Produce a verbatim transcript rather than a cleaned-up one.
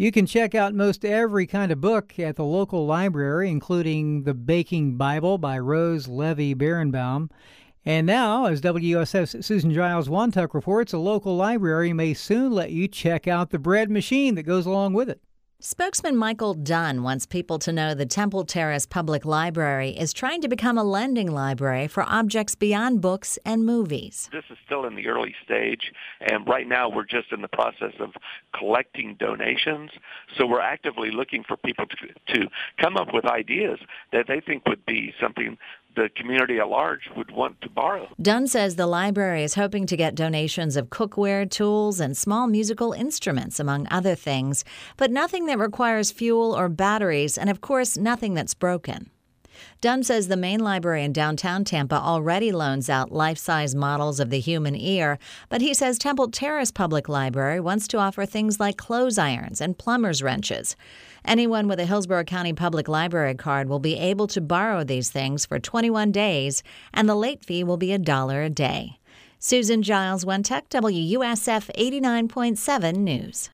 You can check out most every kind of book at the local library, including The Baking Bible by Rose Levy Berenbaum. And now, as W S F's Susan Giles Wantuck reports, a local library may soon let you check out the bread machine that goes along with it. Spokesman Michael Dunn wants people to know the Temple Terrace Public Library is trying to become a lending library for objects beyond books and movies. This is still in the early stage, and right now we're just in the process of collecting donations. So we're actively looking for people to, to come up with ideas that they think would be something the community at large would want to borrow. Dunn says the library is hoping to get donations of cookware, tools, and small musical instruments, among other things, but nothing that requires fuel or batteries, and of course, nothing that's broken. Dunn says the main library in downtown Tampa already loans out life-size models of the human ear, but he says Temple Terrace Public Library wants to offer things like clothes irons and plumber's wrenches. Anyone with a Hillsborough County Public Library card will be able to borrow these things for twenty-one days, and the late fee will be a dollar a day. Susan Giles Wantuck, W U S F eighty-nine point seven News.